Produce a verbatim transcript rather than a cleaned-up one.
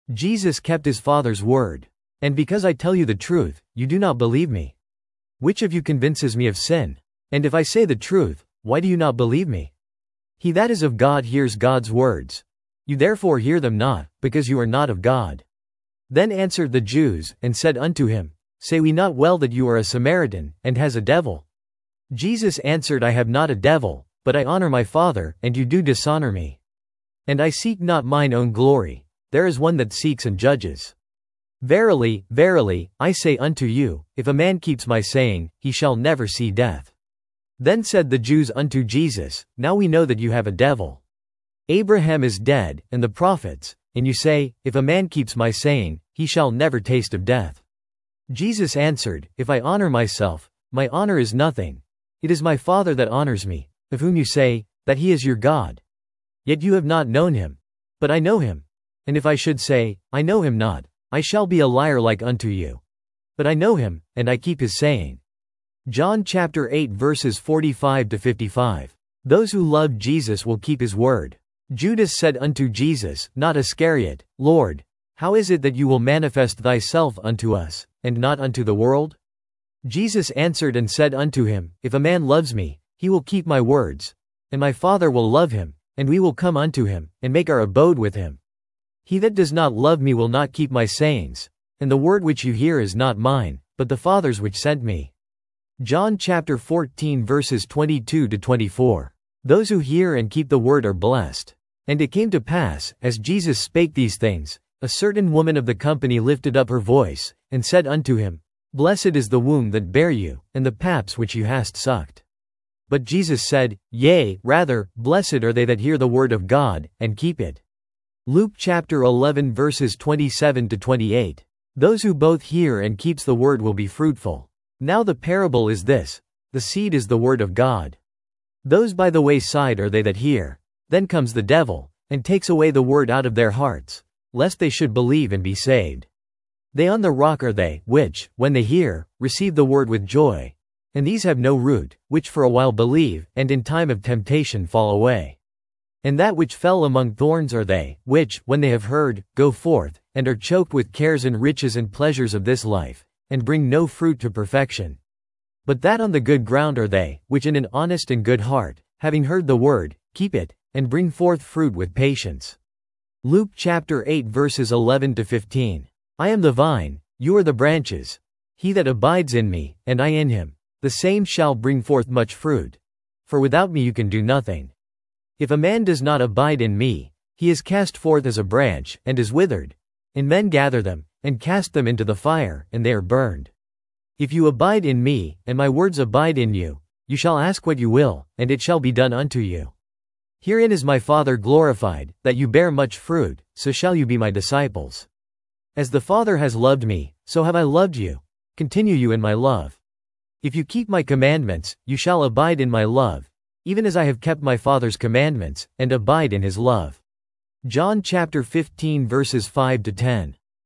Jesus kept his Father's word. And because I tell you the truth, you do not believe me. Which of you convinces me of sin? And if I say the truth, why do you not believe me? He that is of God hears God's words. You therefore hear them not, because you are not of God. Then answered the Jews, and said unto him, Say we not well that you are a Samaritan, and has a devil? Jesus answered, I have not a devil, but I honor my Father, and you do dishonor me. And I seek not mine own glory, there is one that seeks and judges. Verily, verily, I say unto you, if a man keeps my saying, he shall never see death. Then said the Jews unto Jesus, Now we know that you have a devil. Abraham is dead, and the prophets, and you say, If a man keeps my saying, he shall never taste of death. Jesus answered, If I honor myself, my honor is nothing. It is my Father that honors me, of whom you say, that he is your God. Yet you have not known him. But I know him. And if I should say, I know him not, I shall be a liar like unto you. But I know him, and I keep his saying. John chapter eight verses forty-five to fifty-five. Those who love Jesus will keep his word. Judas said unto Jesus, not Iscariot, Lord, how is it that you will manifest thyself unto us, and not unto the world? Jesus answered and said unto him, If a man loves me, he will keep my words, and my Father will love him, and we will come unto him, and make our abode with him. He that does not love me will not keep my sayings, and the word which you hear is not mine, but the Father's which sent me. John chapter fourteen verses twenty-two to twenty-four. Those who hear and keep the word are blessed. And it came to pass, as Jesus spake these things, a certain woman of the company lifted up her voice, and said unto him, Blessed is the womb that bare you, and the paps which you hast sucked. But Jesus said, Yea, rather, blessed are they that hear the word of God, and keep it. Luke chapter eleven verses twenty-seven to twenty-eight. Those who both hear and keeps the word will be fruitful. Now the parable is this, the seed is the word of God. Those by the wayside are they that hear. Then comes the devil, and takes away the word out of their hearts, lest they should believe and be saved. They on the rock are they, which, when they hear, receive the word with joy. And these have no root, which for a while believe, and in time of temptation fall away. And that which fell among thorns are they, which, when they have heard, go forth, and are choked with cares and riches and pleasures of this life, and bring no fruit to perfection. But that on the good ground are they, which in an honest and good heart, having heard the word, keep it, and bring forth fruit with patience. Luke chapter eight verses eleven to fifteen. I am the vine, you are the branches. He that abides in me, and I in him, the same shall bring forth much fruit. For without me you can do nothing. If a man does not abide in me, he is cast forth as a branch, and is withered. And men gather them, and cast them into the fire, and they are burned. If you abide in me, and my words abide in you, you shall ask what you will, and it shall be done unto you. Herein is my Father glorified, that you bear much fruit, so shall you be my disciples. As the Father has loved me, so have I loved you. Continue you in my love. If you keep my commandments, you shall abide in my love, even as I have kept my Father's commandments, and abide in his love. John chapter fifteen verses five to ten.